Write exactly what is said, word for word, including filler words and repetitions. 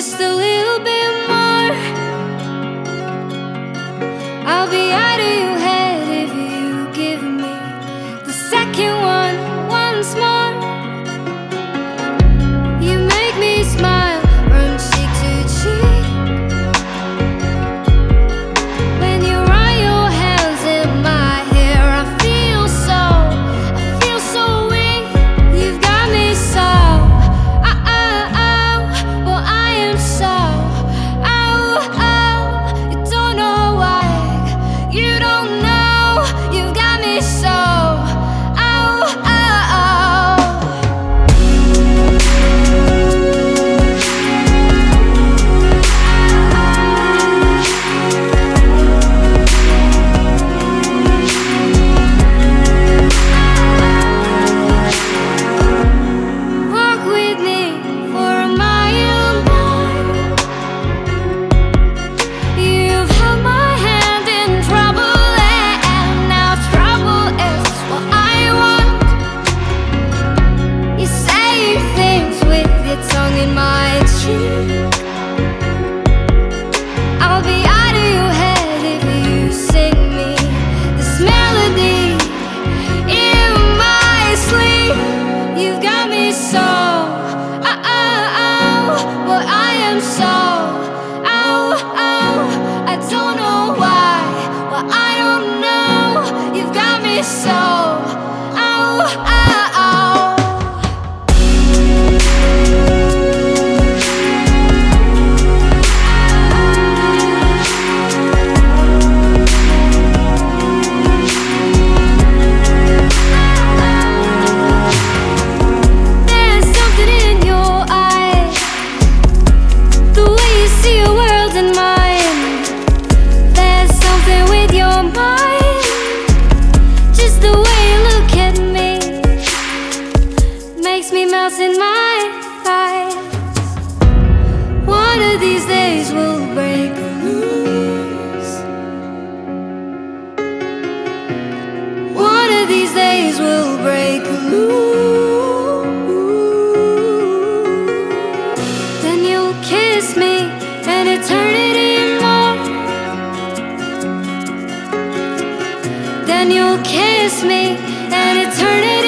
just a little bit more. I'll be out of your head if you give me the second one once more. You make me smile from cheek to cheek when you run your hands in my hair. I feel so, I feel so weak. You've got me so, oh, oh, oh. Well, I am so, oh, oh. You don't know why, you don't know. You've got me so, oh, oh, oh. Walk with me for a mile more. You've held my hand in trouble, and now trouble is what I want. You say things with your tongue in my cheek. I'll be out of your head if you sing me this melody in my sleep. You've got me so, oh, oh, oh. Well, I am so, oh, oh. I don't know why, well, I don't know. You've got me so, oh, oh, oh. There's something in your eyes, the way you see a world in mine. There's something with your mind, just the way you look at me makes me melt in my thighs. One of these days we'll break loose. One of these days we'll break loose. Then you'll kiss me an eternity more. Then you'll kiss me an eternity